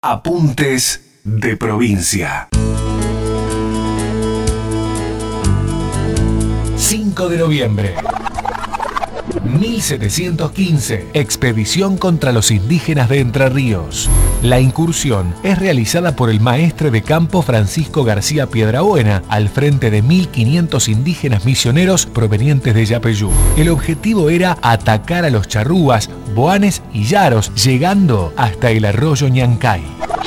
Apuntes de provincia. 5 de noviembre. 1715. Expedición contra los indígenas de Entre Ríos. La incursión es realizada por el maestre de campo Francisco García Piedrabuena al frente de 1500 indígenas misioneros provenientes de Yapeyú. El objetivo era atacar a los charrúas, boanes y yaros, llegando hasta el arroyo Ñancay.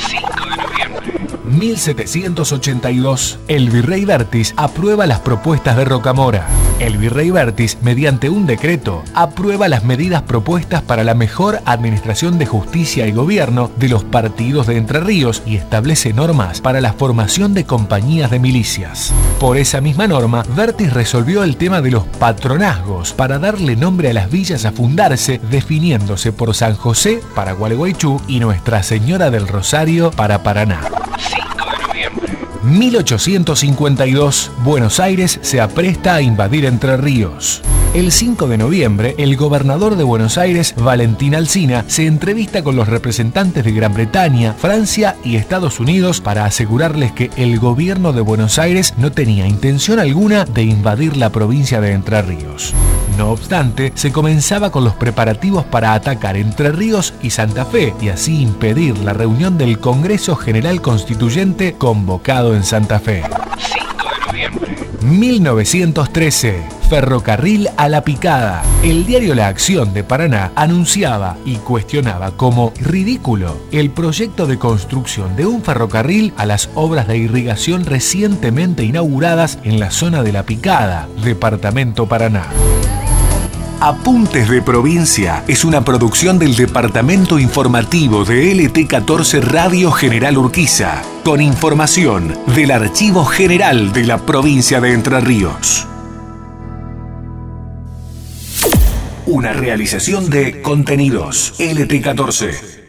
1782. El virrey Bertis aprueba las propuestas de Rocamora. El virrey Bertis, mediante un decreto, aprueba las medidas propuestas para la mejor administración de justicia y gobierno de los partidos de Entre Ríos y establece normas para la formación de compañías de milicias. Por esa misma norma, Bertis resolvió el tema de los patronazgos para darle nombre a las villas a fundarse, definiéndose por San José para Gualeguaychú y Nuestra Señora del Rosario para Paraná. 1852. Buenos Aires se apresta a invadir Entre Ríos. El 5 de noviembre, el gobernador de Buenos Aires, Valentín Alsina, se entrevista con los representantes de Gran Bretaña, Francia y Estados Unidos para asegurarles que el gobierno de Buenos Aires no tenía intención alguna de invadir la provincia de Entre Ríos. No obstante, se comenzaba con los preparativos para atacar Entre Ríos y Santa Fe y así impedir la reunión del Congreso General Constituyente convocado en Santa Fe. 5 de noviembre. 1913. Ferrocarril a la picada. El diario La Acción de Paraná anunciaba y cuestionaba como ridículo el proyecto de construcción de un ferrocarril a las obras de irrigación recientemente inauguradas en la zona de La Picada, departamento Paraná. Apuntes de Provincia es una producción del Departamento Informativo de LT14 Radio General Urquiza, con información del Archivo General de la Provincia de Entre Ríos. Una realización de Contenidos LT14.